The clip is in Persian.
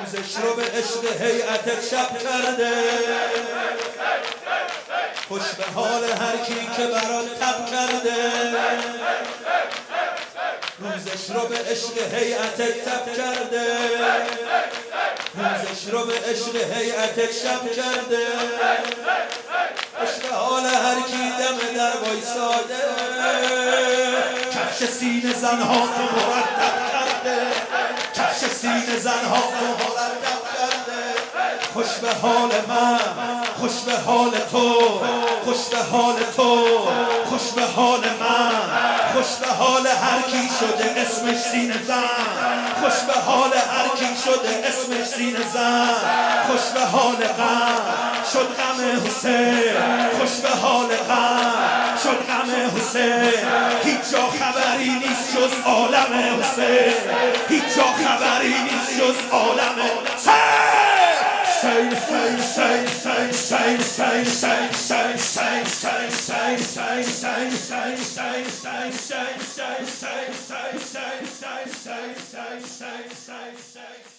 روزش رو به عشق هیئتت شب کرده، خوش به حال هر کی که برات تب کرده، روزش رو به عشق هیئتت تب کرده، روزش رو به عشق هیئتت شب کرده، خوش به حال هر کی دم در وایساده، کفش سینه زنها تو مرتب کرده، کفش سینه زنها تو مرتب کرده، خوش به حال من، خوش به حال تو، خوش به حال تو، خوش به حال من، خوش به حال هر کی شده اسمش سینه زن، خوش به حال هر کی شده اسمش سینه زن، خوش به حال غم شد غم حسین، خوش به حال غم شد غم حسین، هیچ جا خبری نیست جز عالم حسین، هیچ جا خبری نیست جز عالم حسین. Say